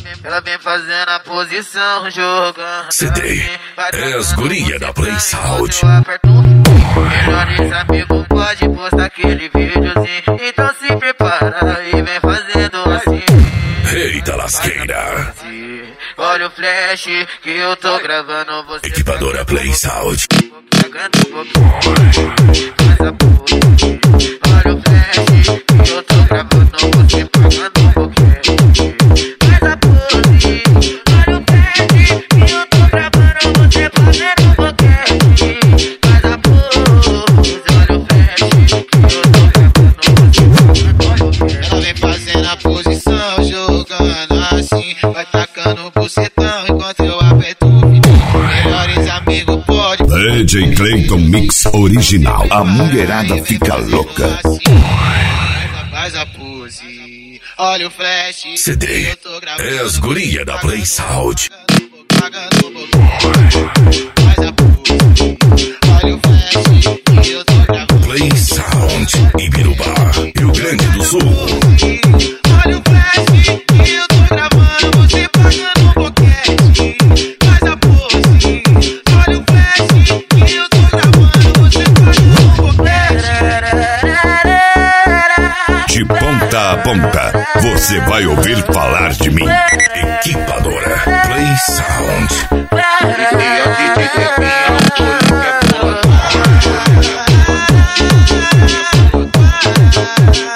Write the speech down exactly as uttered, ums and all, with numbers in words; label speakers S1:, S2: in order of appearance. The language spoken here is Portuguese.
S1: Ela vem fazendo a posição, jogando.
S2: C D é as guria da Play Sound.
S1: Melhores amigos pode postar aquele videozinho. Então se prepara e vem fazendo assim.
S2: Eita lasqueira.
S1: Olha o flash que eu tô gravando você.
S2: Equipadora Play Sound.
S1: Pagando um pouquinho. Faz a pose. Olha o flash que eu tô gravando você. Pagando um pouquinho. Faz a pose. Olha o flash que eu tô gravando você. Pagando um pouquinho. Faz a pose. Olha o flash que eu tô gravando você. Ela vem fazendo a posição, jogando assim. Vai tacando o bucetão enquanto eu aperto o fininho. Melhores amigos pode.
S2: D J Clayton Mix original. A mulherada fica louca.
S1: Faz a pose. Olha o flash.
S2: C D é as guria da Play Sound.
S1: Pagando um pouquinho. Faz a pose. Olha o flash que eu tô gravando.
S2: Play Sound Ibirubá, Rio Grande do Sul.
S1: Olha o flash que eu tô gravando. Você pagando um boquete. Faz a pose. Olha o flash que eu tô gravando. Você pagando um boquete.
S2: De ponta a ponta, você vai ouvir falar de mim. Equipadora Play Sound.
S1: E